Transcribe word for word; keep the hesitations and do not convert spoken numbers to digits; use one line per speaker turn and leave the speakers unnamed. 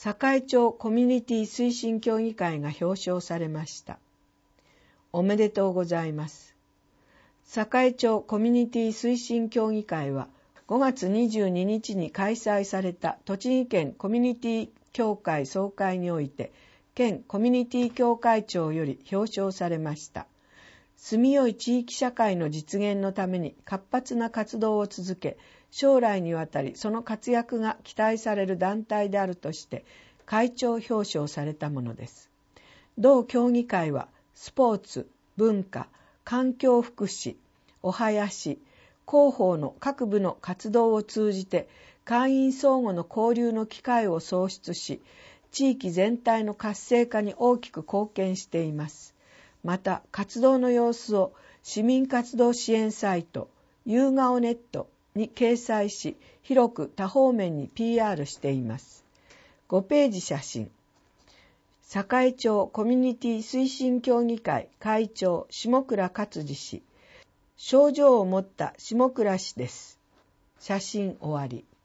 堺町コミュニティ推進協議会が表彰されました。おめでとうございます。堺町コミュニティ推進協議会はごがつにじゅうににちに開催された栃木県コミュニティ協会総会において、県コミュニティ協会長より表彰されました。住みよい地域社会の実現のために活発な活動を続け、将来にわたりその活躍が期待される団体であるとして会長表彰されたものです。同協議会はスポーツ、文化、環境福祉、お囃子、広報の各部の活動を通じて会員相互の交流の機会を創出し、地域全体の活性化に大きく貢献しています。また活動の様子を市民活動支援サイト夕顔ネットに掲載し、広く多方面に ピーアール しています。ごページ写真。堺町コミュニティ推進協議会会長下倉勝治氏。症状を持った下倉氏です。写真終わり。